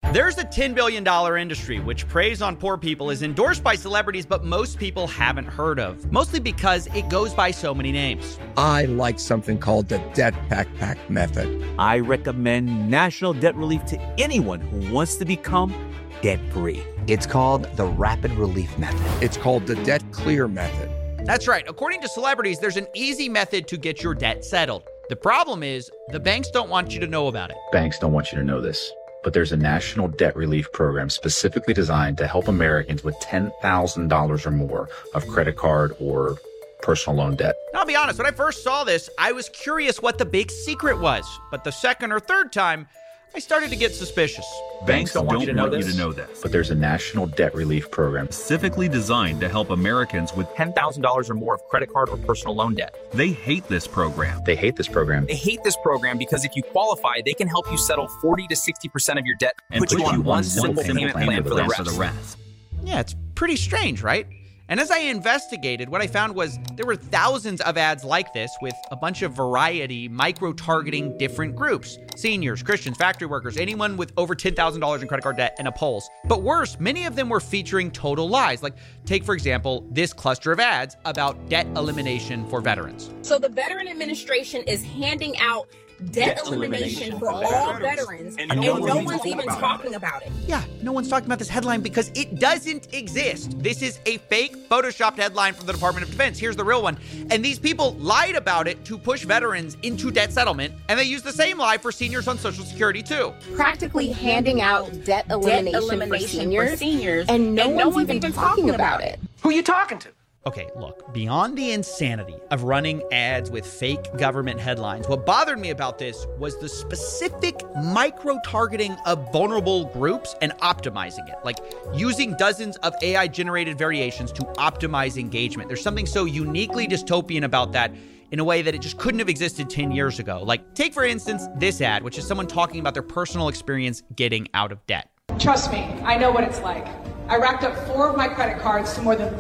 There's a $10 billion industry which preys on poor people, is endorsed by celebrities, but most people haven't heard of, mostly because it goes by so many names. I like something called the debt backpack method. I recommend national debt relief to anyone who wants to become debt-free. It's called the rapid relief method. It's called the debt clear method. That's right. According to celebrities, there's an easy method to get your debt settled. The problem is the banks don't want you to know about it. Banks don't want you to know this, but there's a national debt relief program specifically designed to help Americans with $10,000 or more of credit card or personal loan debt. Now, I'll be honest, when I first saw this, I was curious what the big secret was. But the second or third time, I started to get suspicious. Banks don't want you to know this, but there's a national debt relief program specifically designed to help Americans with $10,000 or more of credit card or personal loan debt. They hate this program. They hate this program. They hate this program because if you qualify, they can help you settle 40 to 60% of your debt and put you on one simple payment plan for the rest. Yeah, it's pretty strange, right? And as I investigated, what I found was there were thousands of ads like this with a bunch of variety, micro-targeting different groups. Seniors, Christians, factory workers, anyone with over $10,000 in credit card debt and a pulse. But worse, many of them were featuring total lies. Like, take, for example, this cluster of ads about debt elimination for veterans. So the Veteran Administration is handing out debt elimination for all veterans, and no one's even talking about it. Yeah, no one's talking about this headline because it doesn't exist. This is a fake photoshopped headline from the Department of Defense. Here's the real one. And these people lied about it to push veterans into debt settlement, and they used the same lie for seniors on Social Security too. Practically handing out debt elimination for seniors, and no one's even talking about it. Who are you talking to? Okay, look, beyond the insanity of running ads with fake government headlines, what bothered me about this was the specific micro-targeting of vulnerable groups and optimizing it, like using dozens of AI-generated variations to optimize engagement. There's something so uniquely dystopian about that in a way that it just couldn't have existed 10 years ago. Like, take, for instance, this ad, which is someone talking about their personal experience getting out of debt. Trust me, I know what it's like. I racked up 4 of my credit cards to more than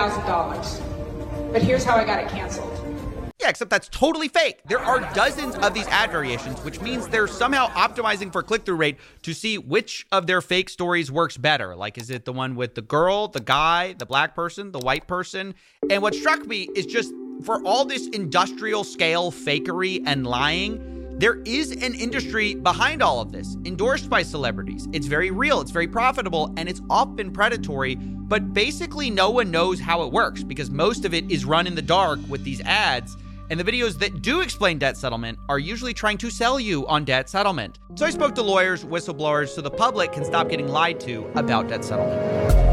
$30,000. But here's how I got it canceled. Yeah, except that's totally fake. There are dozens of these ad variations, which means they're somehow optimizing for click-through rate to see which of their fake stories works better. Like, is it the one with the girl, the guy, the black person, the white person? And what struck me is just for all this industrial scale fakery and lying, there is an industry behind all of this, endorsed by celebrities. It's very real, it's very profitable, and it's often predatory, but basically no one knows how it works because most of it is run in the dark with these ads, and the videos that do explain debt settlement are usually trying to sell you on debt settlement. So I spoke to lawyers, whistleblowers, so the public can stop getting lied to about debt settlement.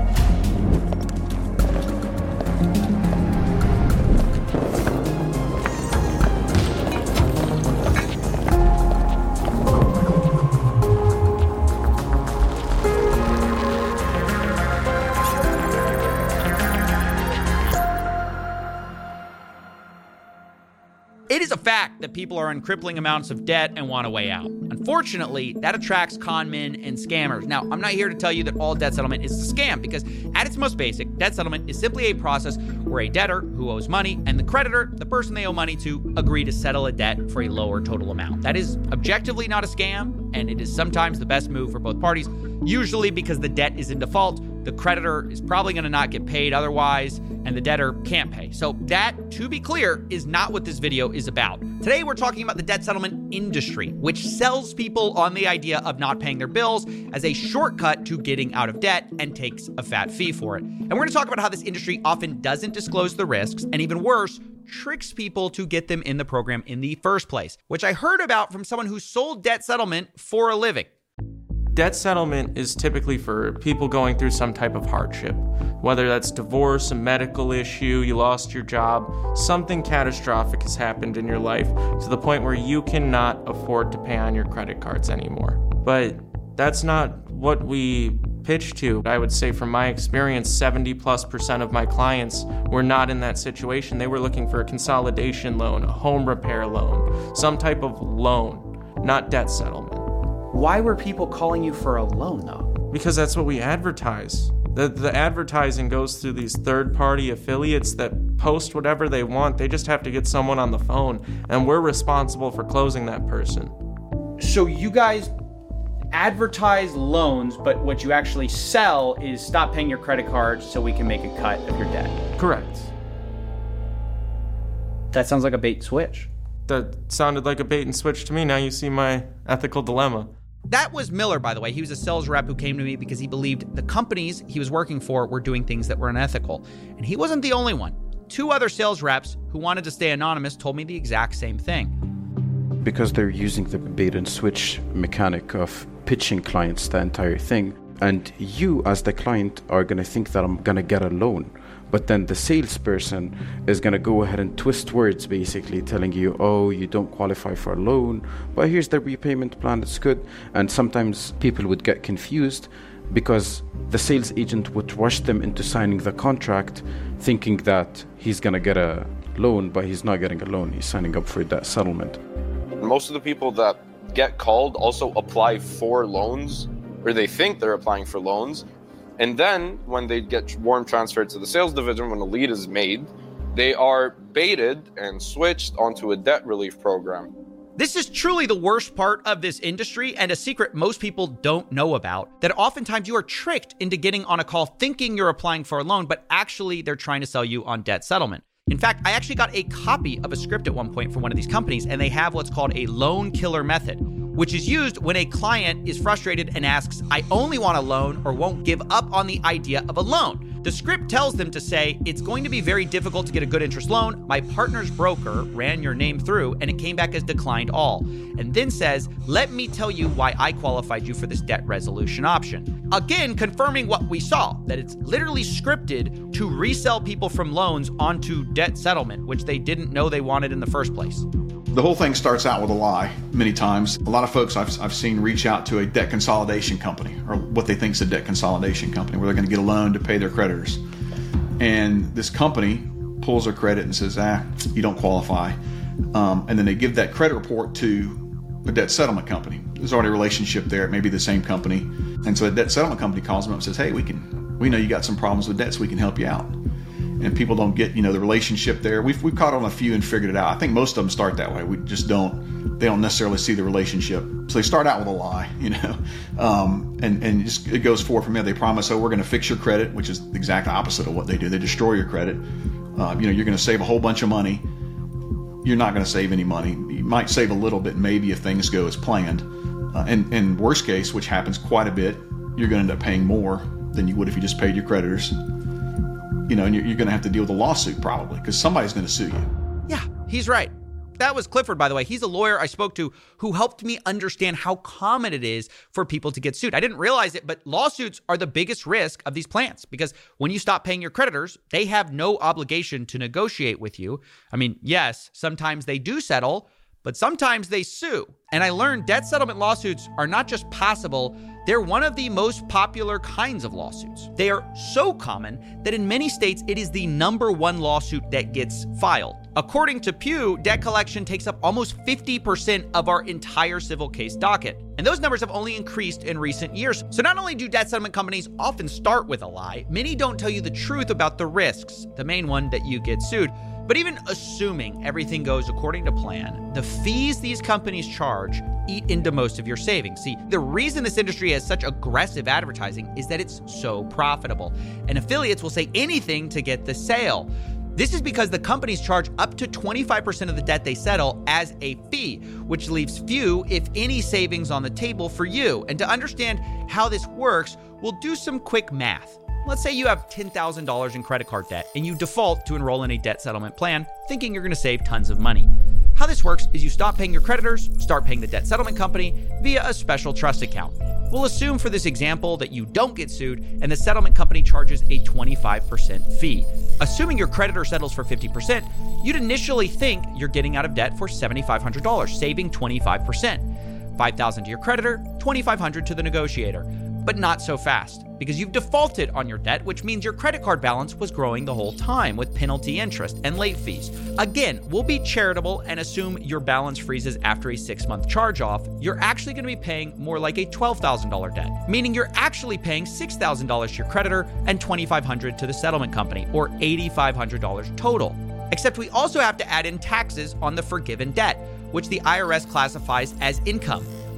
It is a fact that people are in crippling amounts of debt and want a way out. Unfortunately, that attracts con men and scammers. Now, I'm not here to tell you that all debt settlement is a scam because at its most basic, debt settlement is simply a process where a debtor who owes money and the creditor, the person they owe money to, agree to settle a debt for a lower total amount. That is objectively not a scam, and it is sometimes the best move for both parties, usually because the debt is in default. The creditor is probably going to not get paid otherwise, and the debtor can't pay. So that, to be clear, is not what this video is about. Today, we're talking about the debt settlement industry, which sells people on the idea of not paying their bills as a shortcut to getting out of debt and takes a fat fee for it. And we're going to talk about how this industry often doesn't disclose the risks, and even worse, tricks people to get them in the program in the first place, which I heard about from someone who sold debt settlement for a living. Debt settlement is typically for people going through some type of hardship, whether that's divorce, a medical issue, you lost your job, something catastrophic has happened in your life to the point where you cannot afford to pay on your credit cards anymore. But that's not what we pitch to. I would say from my experience, 70+% of my clients were not in that situation. They were looking for a consolidation loan, a home repair loan, some type of loan, not debt settlement. Why were people calling you for a loan, though? Because that's what we advertise. The advertising goes through these third-party affiliates that post whatever they want. They just have to get someone on the phone, and we're responsible for closing that person. So you guys advertise loans, but what you actually sell is stop paying your credit cards so we can make a cut of your debt. Correct. That sounds like a bait and switch. That sounded like a bait and switch to me. Now you see my ethical dilemma. That was Miller, by the way. He was a sales rep who came to me because he believed the companies he was working for were doing things that were unethical. And he wasn't the only one. 2 other sales reps who wanted to stay anonymous told me the exact same thing. Because they're using the bait and switch mechanic of pitching clients the entire thing. And you, as the client, are going to think that I'm going to get a loan. But then the salesperson is going to go ahead and twist words, basically telling you, oh, you don't qualify for a loan, but here's the repayment plan, it's good. And sometimes people would get confused because the sales agent would rush them into signing the contract thinking that he's going to get a loan, but he's not getting a loan. He's signing up for that settlement. Most of the people that get called also apply for loans, or they think they're applying for loans. And then when they get warm transferred to the sales division, when a lead is made, they are baited and switched onto a debt relief program. This is truly the worst part of this industry and a secret most people don't know about, that oftentimes you are tricked into getting on a call thinking you're applying for a loan, but actually they're trying to sell you on debt settlement. In fact, I actually got a copy of a script at one point from one of these companies, and they have what's called a loan killer method, which is used when a client is frustrated and asks, I only want a loan, or won't give up on the idea of a loan. The script tells them to say, it's going to be very difficult to get a good interest loan. My partner's broker ran your name through and it came back as declined all. And then says, let me tell you why I qualified you for this debt resolution option. Again, confirming what we saw, that it's literally scripted to resell people from loans onto debt settlement, which they didn't know they wanted in the first place. The whole thing starts out with a lie many times. A lot of folks I've seen reach out to a debt consolidation company, or what they think is a debt consolidation company, where they're going to get a loan to pay their creditors. And this company pulls their credit and says, you don't qualify. And then they give that credit report to a debt settlement company. There's already a relationship there. It may be the same company. And so a debt settlement company calls them up and says, hey, we know you got some problems with debt, so we can help you out. And people don't get, the relationship there. We've caught on a few and figured it out. I think most of them start that way. They don't necessarily see the relationship. So they start out with a lie, and just it goes forward from there. They promise, we're going to fix your credit, which is the exact opposite of what they do. They destroy your credit. You're going to save a whole bunch of money. You're not going to save any money. You might save a little bit, maybe, if things go as planned. And worst case, which happens quite a bit, you're going to end up paying more than you would if you just paid your creditors. And you're going to have to deal with a lawsuit probably because somebody's going to sue you. Yeah, he's right. That was Clifford, by the way. He's a lawyer I spoke to who helped me understand how common it is for people to get sued. I didn't realize it, but lawsuits are the biggest risk of these plans because when you stop paying your creditors, they have no obligation to negotiate with you. I mean, yes, sometimes they do settle, but sometimes they sue. And I learned debt settlement lawsuits are not just possible, they're one of the most popular kinds of lawsuits. They are so common that in many states, it is the #1 lawsuit that gets filed. According to Pew, debt collection takes up almost 50% of our entire civil case docket. And those numbers have only increased in recent years. So not only do debt settlement companies often start with a lie, many don't tell you the truth about the risks, the main one that you get sued. But even assuming everything goes according to plan, the fees these companies charge eat into most of your savings. See, the reason this industry has such aggressive advertising is that it's so profitable, and affiliates will say anything to get the sale. This is because the companies charge up to 25% of the debt they settle as a fee, which leaves few, if any, savings on the table for you. And to understand how this works, we'll do some quick math. Let's say you have $10,000 in credit card debt and you default to enroll in a debt settlement plan, thinking you're going to save tons of money. How this works is you stop paying your creditors, start paying the debt settlement company via a special trust account. We'll assume for this example that you don't get sued and the settlement company charges a 25% fee. Assuming your creditor settles for 50%, you'd initially think you're getting out of debt for $7,500, saving 25%. $5,000 to your creditor, $2,500 to the negotiator. But not so fast, because you've defaulted on your debt, which means your credit card balance was growing the whole time with penalty interest and late fees. Again, we'll be charitable and assume your balance freezes after a 6-month charge-off. You're actually going to be paying more like a $12,000 debt, meaning you're actually paying $6,000 to your creditor and $2,500 to the settlement company, or $8,500 total. Except we also have to add in taxes on the forgiven debt, which the IRS classifies as income.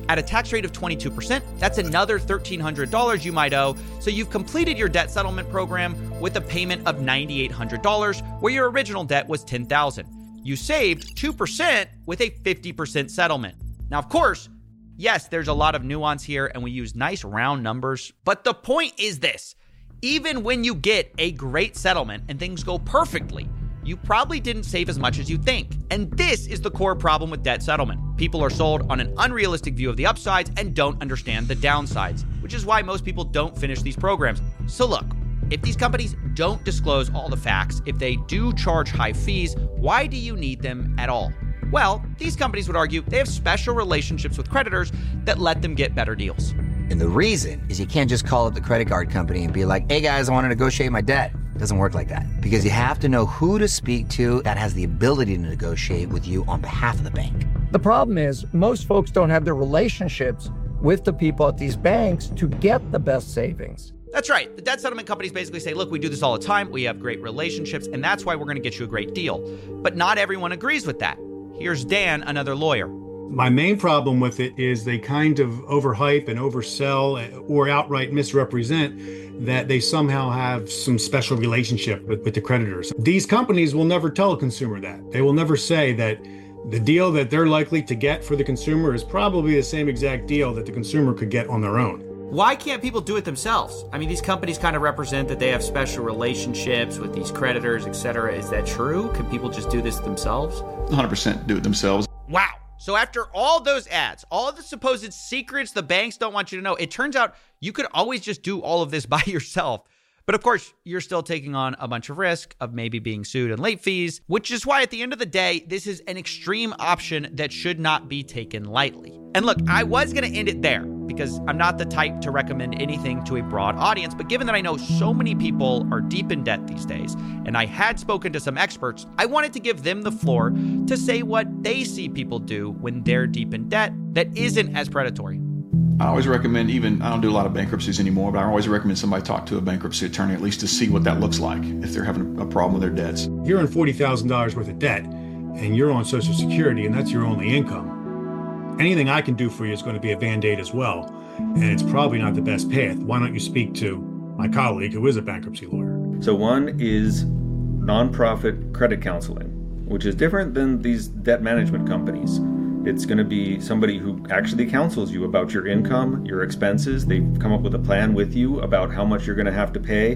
At a tax rate of 22%, that's another $1,300 you might owe, so you've completed your debt settlement program with a payment of $9,800, where your original debt was $10,000. You saved 2% with a 50% settlement. Now, of course, yes, there's a lot of nuance here, and we use nice round numbers, but the point is this. Even when you get a great settlement and things go perfectly, you probably didn't save as much as you think. And this is the core problem with debt settlement. People are sold on an unrealistic view of the upsides and don't understand the downsides, which is why most people don't finish these programs. So look, if these companies don't disclose all the facts, if they do charge high fees, why do you need them at all? Well, these companies would argue they have special relationships with creditors that let them get better deals. And the reason is you can't just call up the credit card company and be like, hey guys, I want to negotiate my debt. It doesn't work like that. Because you have to know who to speak to that has the ability to negotiate with you on behalf of the bank. The problem is most folks don't have the relationships with the people at these banks to get the best savings. That's right. The debt settlement companies basically say, look, we do this all the time. We have great relationships, and that's why we're going to get you a great deal. But not everyone agrees with that. Here's Dan, another lawyer. My main problem with it is they kind of overhype and oversell or outright misrepresent that they somehow have some special relationship with the creditors. These companies will never tell a consumer that. They will never say that the deal that they're likely to get for the consumer is probably the same exact deal that the consumer could get on their own. Why can't people do it themselves? I mean, these companies kind of represent that they have special relationships with these creditors, etc. Is that true? Can people just do this themselves? 100% do it themselves. Wow. So after all those ads, all the supposed secrets the banks don't want you to know, it turns out you could always just do all of this by yourself. But of course, you're still taking on a bunch of risk of maybe being sued and late fees, which is why at the end of the day, this is an extreme option that should not be taken lightly. And look, I was going to end it there because I'm not the type to recommend anything to a broad audience. But given that I know so many people are deep in debt these days, and I had spoken to some experts, I wanted to give them the floor to say what they see people do when they're deep in debt that isn't as predatory. I always recommend, I don't do a lot of bankruptcies anymore, but I always recommend somebody talk to a bankruptcy attorney at least to see what that looks like if they're having a problem with their debts. You're in $40,000 worth of debt and you're on Social Security and that's your only income. Anything I can do for you is going to be a Band-Aid as well, and it's probably not the best path. Why don't you speak to my colleague who is a bankruptcy lawyer? So one is nonprofit credit counseling, which is different than these debt management companies. It's going to be somebody who actually counsels you about your income, your expenses. They come up with a plan with you about how much you're going to have to pay,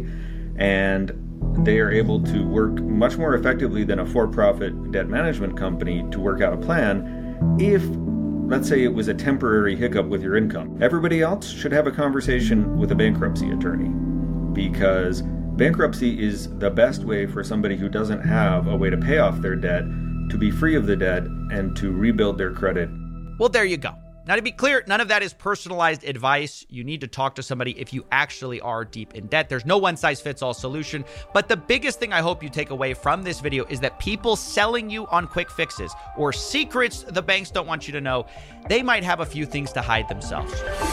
and they are able to work much more effectively than a for-profit debt management company to work out a plan if, let's say, it was a temporary hiccup with your income. Everybody else should have a conversation with a bankruptcy attorney, because bankruptcy is the best way for somebody who doesn't have a way to pay off their debt to be free of the debt and to rebuild their credit. Well, there you go. Now, to be clear, none of that is personalized advice. You need to talk to somebody if you actually are deep in debt. There's no one-size-fits-all solution. But the biggest thing I hope you take away from this video is that people selling you on quick fixes or secrets the banks don't want you to know, they might have a few things to hide themselves.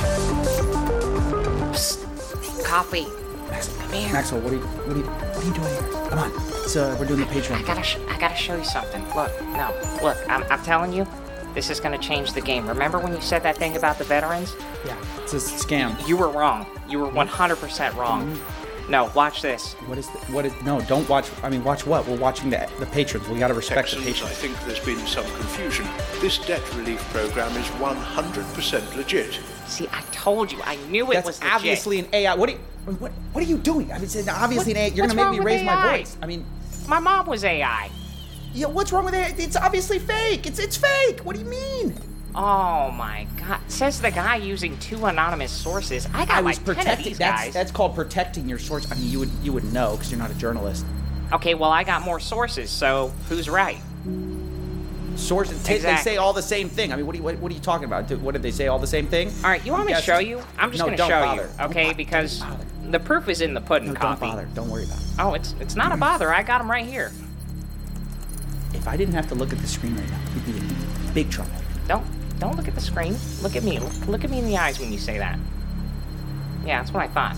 Psst, coffee. Come here. Maxwell, what are you doing here? Come on, we're doing the Patreon. I gotta show you something. Look, I'm telling you, this is gonna change the game. Remember when you said that thing about the veterans? Yeah, it's a scam. You were wrong. You were 100% wrong. No, watch this. No, don't watch. Watch what? We're watching the patrons. We gotta respect Texans, the patrons. I think there's been some confusion. This debt relief program is 100% legit. See, I told you. I knew it was legit. That's obviously an AI. What are you doing? It's obviously an AI. You're gonna make me raise my voice. My mom was AI. Yeah, what's wrong with it? It's obviously fake. It's fake. What do you mean? Oh my God! Says the guy using 2 anonymous sources. I was like protecting 10 of these guys. That's called protecting your source. You would know because you're not a journalist. Okay, well I got more sources. So who's right? Sources. Exactly. They say all the same thing. What are you talking about? What did they say? All the same thing? All right, you want me to show you? I'm just going to show you. Okay, because the proof is in the pudding. Coffee. Don't bother. Don't worry about it. Oh, it's not a bother. I got them right here. If I didn't have to look at the screen right now, you'd be in big trouble. Don't look at the screen. Look at me. Look at me in the eyes when you say that. Yeah, that's what I thought.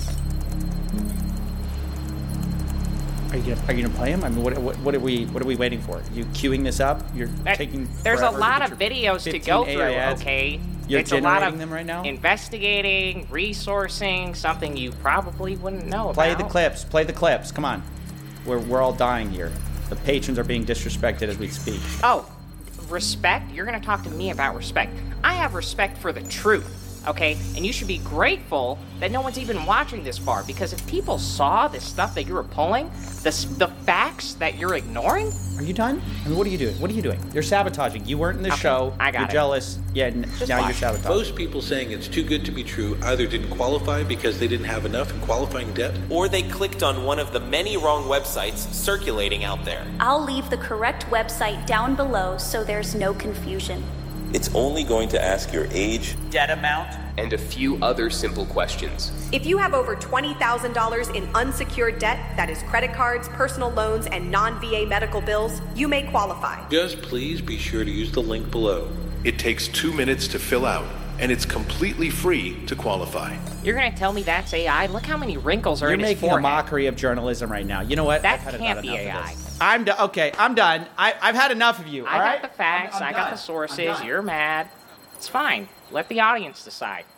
Are you gonna play him? What are we waiting for? Are you queuing this up? You're taking. There's a lot of videos to go through. Okay, You're it's a lot generating of them right now? investigating, resourcing, something you probably wouldn't know Play about. the clips. Play the clips. Come on. We're all dying here. The patrons are being disrespected as we speak. Oh, respect? You're going to talk to me about respect. I have respect for the truth, okay? And you should be grateful that no one's even watching this far, because if people saw this stuff that you were pulling, the facts that you're ignoring... Are you done? I mean, what are you doing? What are you doing? You're sabotaging. You weren't in the show. I got You're it. jealous. Yeah, now you're sabotaging. Most people saying it's too good to be true either didn't qualify because they didn't have enough in qualifying debt, or they clicked on one of the many wrong websites circulating out there. I'll leave the correct website down below so there's no confusion. It's only going to ask your age, debt amount, and a few other simple questions. If you have over $20,000 in unsecured debt, that is credit cards, personal loans, and non-VA medical bills, you may qualify. just please be sure to use the link below. It takes 2 minutes to fill out, and it's completely free to qualify. You're going to tell me that's AI? Look how many wrinkles are You're in his making a forehead. mockery of journalism right now. You know what? That I've had can't about be enough of AI. this. I'm done. Okay, I'm done. I've had enough of you. I all got right? the facts. I'm I got done. the sources. I'm done. You're mad. It's fine. Let the audience decide.